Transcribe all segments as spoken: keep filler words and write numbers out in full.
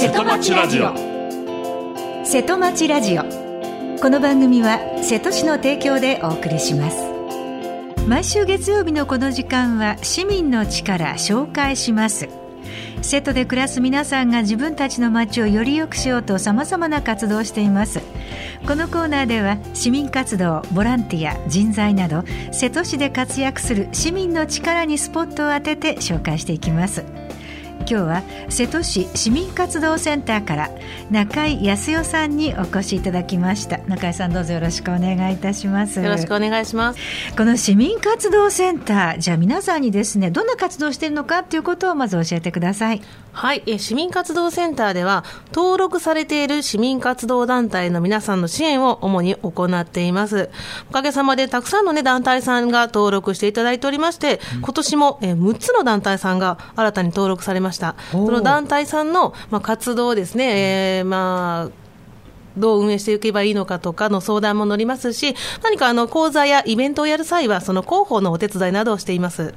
瀬戸町ラジオ。 瀬戸町ラジオ、この番組は瀬戸市の提供でお送りします。毎週月曜日のこの時間は市民の力紹介します。瀬戸で暮らす皆さんが自分たちの街をより良くしようとさまざまな活動をしています。このコーナーでは市民活動、ボランティア、人材など瀬戸市で活躍する市民の力にスポットを当てて紹介していきます。今日は瀬戸市市民活動センターから中井康代さんにお越しいただきました。中井さん、どうぞよろしくお願いいたします。 よろしくお願いします。 この市民活動センター、じゃあ皆さんにですね、どんな活動をしているのかということをまず教えてください。 はい、え市民活動センターでは登録されている市民活動団体の皆さんの支援を主に行っています。おかげさまでたくさんの、ね、団体さんが登録していただいておりまして、うん、今年もえむっつの団体さんが新たに登録されました。その団体さんの、まあ、活動ですね、えー、まあどう運営していけばいいのかとかの相談も乗りますし、何かあの講座やイベントをやる際はその広報のお手伝いなどをしています。 うん、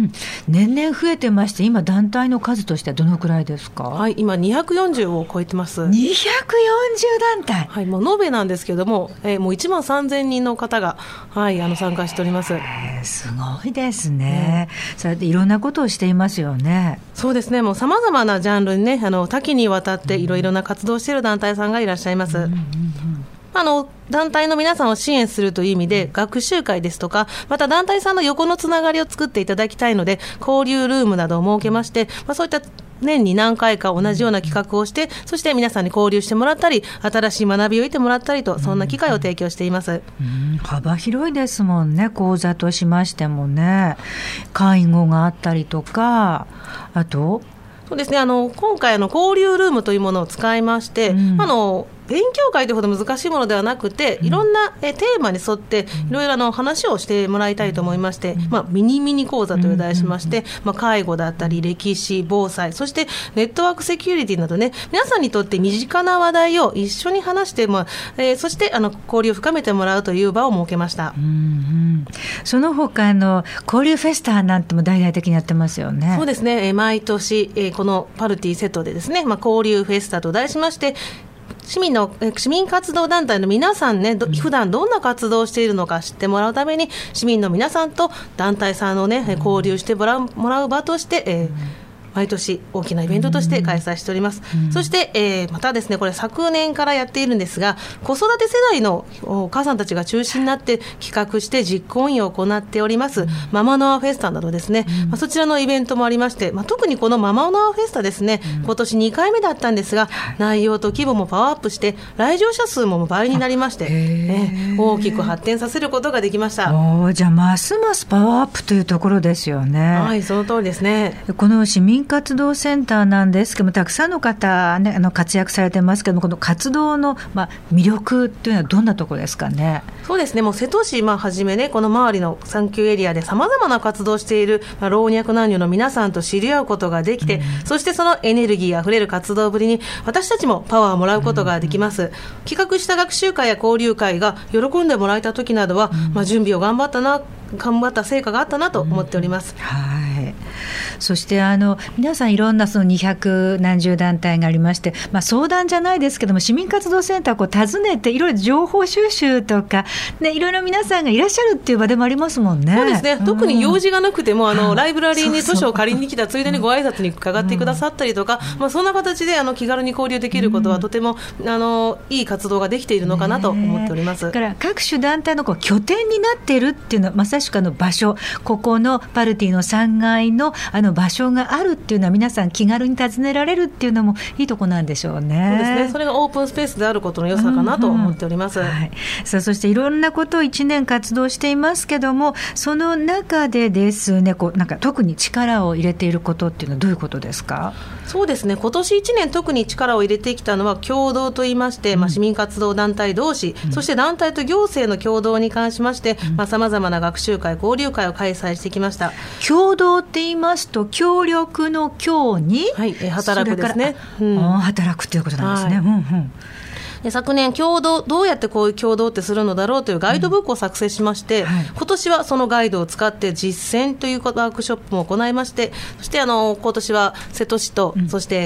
年々増えてまして、今団体の数としてはどのくらいですか？ はい、今にひゃくよんじゅうを超えてます。 にひゃくよんじゅう団体、 はい、もう延べなんですけども、えー、もういちまんさんぜんにんの方が、はい、あの参加しております。えー、すごいですね、うん、それでいろんなことをしていますよね。 そうですね、もうさまざまなジャンルにね、あの多岐にわたっていろいろな活動をしている団体さんがいらっしゃいます。うんうんうん、あの団体の皆さんを支援するという意味で学習会ですとか、また団体さんの横のつながりを作っていただきたいので交流ルームなどを設けまして、まあ、そういった年に何回か同じような企画をして、そして皆さんに交流してもらったり、新しい学びを得てもらったりと、そんな機会を提供しています。 うん、幅広いですもんね。講座としましてもね、介護があったりとか、あとそうですね、あの今回あの交流ルームというものを使いまして、うん、あの勉強会というほど難しいものではなくて、いろんなえテーマに沿っていろいろな話をしてもらいたいと思いまして、まあ、ミニミニ講座という題しまして、まあ、介護だったり歴史、防災、そしてネットワークセキュリティなどね、皆さんにとって身近な話題を一緒に話して、まあえー、そしてあの交流を深めてもらうという場を設けました。 うんうん、その他の交流フェスタなんても大々的にやってますよね。 そうですね、えー、毎年、えー、このパルティセットでですね、まあ、交流フェスタと題しまして、市民の市民活動団体の皆さんね、普段どんな活動をしているのか知ってもらうために、市民の皆さんと団体さんのね、交流してもらう、もらう場として、えー毎年大きなイベントとして開催しております。うん、そして、えー、またですね、これ昨年からやっているんですが、子育て世代のお母さんたちが中心になって企画して実行委員を行っております、うん、ママノアフェスタなどですね、うん、まあ、そちらのイベントもありまして、まあ、特にこのママノアフェスタですね、うん、今年にかいめだったんですが、内容と規模もパワーアップして来場者数も倍になりまして、ね、大きく発展させることができました。 お、じゃあますますパワーアップというところですよね。 はい、その通りですね。 この市民活動センターなんですけども、たくさんの方、ね、あの活躍されてますけども、この活動の、まあ、魅力というのはどんなところですかね。 そうですね、もう瀬戸市、まあ、はじめね、この周りの産休エリアでさまざまな活動をしている、まあ、老若男女の皆さんと知り合うことができて、うん、そしてそのエネルギーあふれる活動ぶりに私たちもパワーをもらうことができます。うん、企画した学習会や交流会が喜んでもらえた時などは、うん、まあ、準備を頑張ったな頑張った成果があったなと思っております。 うん、はい。そしてあの皆さんいろんなそのにひゃくなんじゅう団体がありまして、まあ、相談じゃないですけども、市民活動センターをこう訪ねていろいろ情報収集とか、ね、いろいろ皆さんがいらっしゃるっていう場でもありますもんね。 そうですね、うん、特に用事がなくてもあのライブラリーに図書を借りに来たついでにご挨拶に伺ってくださったりとか、うん、まあ、そんな形であの気軽に交流できることはとても、うん、あのいい活動ができているのかなと思っております。 だから各種団体のこう拠点になっているっていうのはまさしくあの場所、ここのパルティのさんがいのあの場所があるっていうのは皆さん気軽に訪ねられるっていうのもいいとこなんでしょうね。 そうですね、それがオープンスペースであることの良さかなと思っております。 うんうん、はい、さあ、そしていろんなことをいちねん活動していますけども、その中でですね、こうなんか特に力を入れていることっていうのはどういうことですか？ そうですね、今年いちねん特に力を入れてきたのは共同といいまして、うん、まあ、市民活動団体同士、うん、そして団体と行政の共同に関しまして、さまざ、まな学習会交流会を開催してきました。 共同って言いますと協力の協に、 はい、え働くですね、 うん、働くということなんですね。はい、うんうん、 で昨年共同どうやってこういう共同ってするのだろうというガイドブックを作成しまして、うん、はい、今年はそのガイドを使って実践というワークショップも行いまして、そしてあの今年は瀬戸市と、うん、そして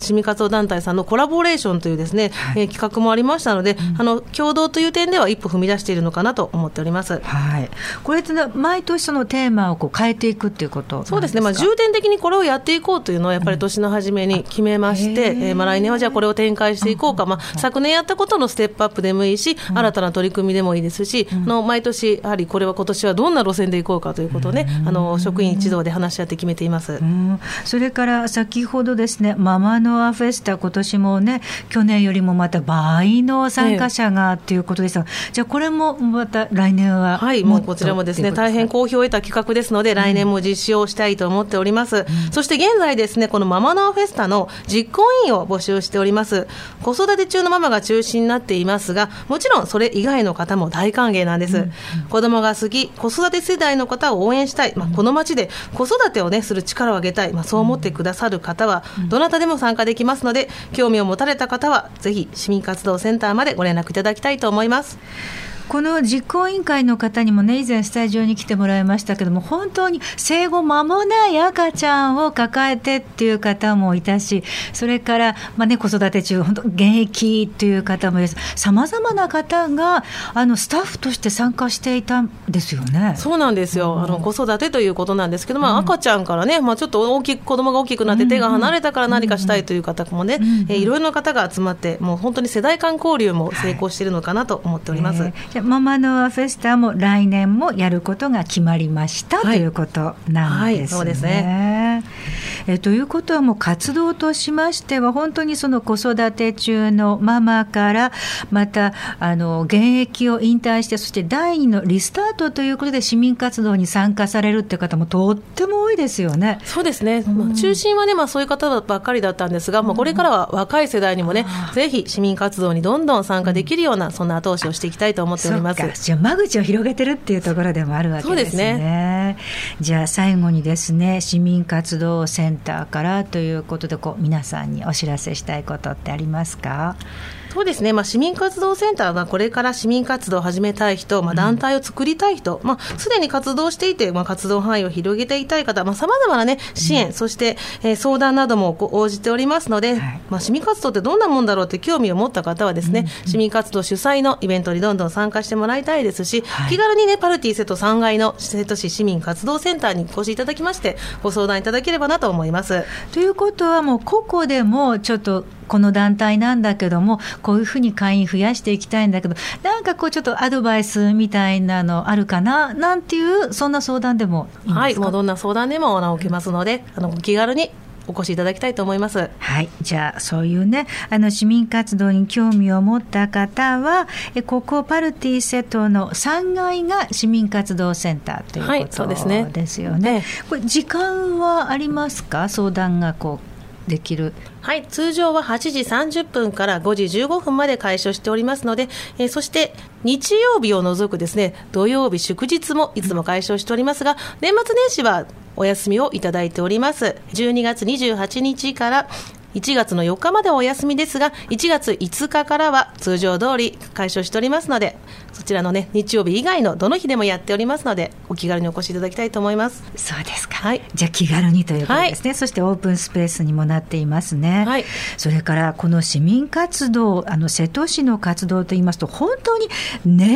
市民活動団体さんのコラボレーションというですね、はい、えー、企画もありましたので、うん、あの共同という点では一歩踏み出しているのかなと思っております。 はい、これって毎年そのテーマをこう変えていくっていうことなんですか？ そうですね、まあ、重点的にこれをやっていこうというのはやっぱり年の初めに決めまして、うん、えーまあ、来年はじゃあこれを展開していこうか、まあ、昨年やったことのステップアップでもいいし、うん、新たな取り組みでもいいですし、うん、あの毎年やはりこれは今年はどんな路線でいこうかということをね、うん、あの職員一同で話し合って決めています。 うん、それから先ほどですね、ママノアフェスタ今年もね、去年よりもまた倍の参加者がということですが、ええ、じゃあこれもまた来年ははい、もうこちらもですね、大変好評を得た企画ですので、うん、来年も実施をしたいと思っております。うん、そして現在ですね、このママノアフェスタの実行委員を募集しております。子育て中のママが中心になっていますが、もちろんそれ以外の方も大歓迎なんです。うんうん、子供が好き、子育て世代の方を応援したい、まあ、この町で子育てを、ね、する力を上げたい、まあ、そう思ってくださる方はどなたでも参加できますので、興味を持たれた方はぜひ市民活動センターまでご連絡いただきたいと思います。 この実行委員会の方にもね、以前スタジオに来てもらいましたけども、本当に生後間もない赤ちゃんを抱えてっていう方もいたし、それから、まあね、子育て中本当現役っていう方もいます。さまざまな方があのスタッフとして参加していたんですよね。 そうなんですよ、うん、あの子育てということなんですけど、まあ、赤ちゃんからね、まあ、ちょっと大きく子供が大きくなって手が離れたから何かしたいという方もね、うんうん、えー、いろいろな方が集まって、もう本当に世代間交流も成功しているのかなと思っております。 はい、えーママノアフェスタも来年もやることが決まりました、はい、ということなんですね。はい、そうですね。えということはもう活動としましては本当にその子育て中のママからまたあの現役を引退して、そして第二のリスタートということで市民活動に参加されるって方もとっても多いですよね。 そうですね、うん、中心はね、まあ、そういう方ばっかりだったんですが、うん、まあ、これからは若い世代にもね、ぜひ市民活動にどんどん参加できるような、そんな後押しをしていきたいと思っております。 じゃあ間口を広げてるっていうところでもあるわけですね。そうですね。じゃあ最後にですね、市民活動センターからということで、こう皆さんにお知らせしたいことってありますか？ そうですね、まあ、市民活動センターはこれから市民活動を始めたい人、まあ、団体を作りたい人、うん、まあ、すでに活動していて、まあ、活動範囲を広げていたい方、さまざ、まな、ね、支援、うん、そして、えー、相談なども応じておりますので、はい、まあ、市民活動ってどんなもんだろうって興味を持った方はですね、うん、市民活動主催のイベントにどんどん参加してもらいたいですし、はい、気軽に、ね、パルティ瀬戸さんがいの瀬戸市市民活動センターにお越しいただきましてご相談いただければなと思います。 ということはもう個々でもちょっとこの団体なんだけどもこういうふうに会員増やしていきたいんだけど、なんかこうちょっとアドバイスみたいなのあるかななんていう、そんな相談でもいいんですか？ はい、もうどんな相談でも受けますので、あの気軽にお越しいただきたいと思います。 はい、じゃあそういうね、あの市民活動に興味を持った方はえここパルティ瀬戸のさんがいが市民活動センターということ、はい、そうですね、ですよね。これ時間はありますか？相談がこうできる。 はい、通常ははちじさんじゅっぷんからごじじゅうごふんまで開所しておりますので、えー、そして日曜日を除くですね、土曜日祝日もいつも開所しておりますが、年末年始はお休みをいただいております。じゅうにがつにじゅうはちにちからいちがつのよっかまでお休みですが、いちがついつかからは通常通り開所しておりますので、そちらのね、日曜日以外のどの日でもやっておりますので、お気軽にお越しいただきたいと思います。 そうですか、はい、じゃあ気軽にということですね、はい、そしてオープンスペースにもなっていますね、はい、それからこの市民活動、あの瀬戸市の活動といいますと本当に年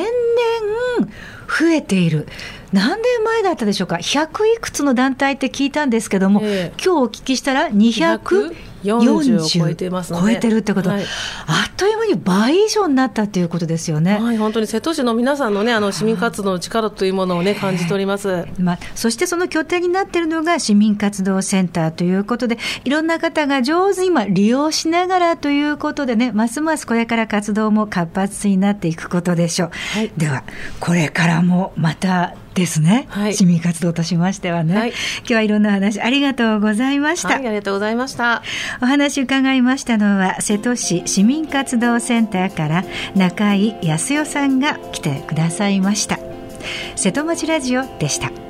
々増えている。何年前だったでしょうか、ひゃくいくつの団体って聞いたんですけども、えー、今日お聞きしたらにひゃくよんじゅうを超えてますので、超えてるってこと、はい、あっという間に倍以上になったということですよね。 はい、本当に瀬戸市の皆さんの、ね、あの市民活動の力というものを、ね、感じております、 まあ、そしてその拠点になっているのが市民活動センターということで、いろんな方が上手に今利用しながらということでね、ますますこれから活動も活発になっていくことでしょう、はい、ではこれからもまたですね、はい、市民活動としましてはね、はい、今日はいろんな話ありがとうございました。 はい、ありがとうございました。 お話伺いましたのは瀬戸市市民活動センターから中井康代さんが来てくださいました。瀬戸町ラジオでした。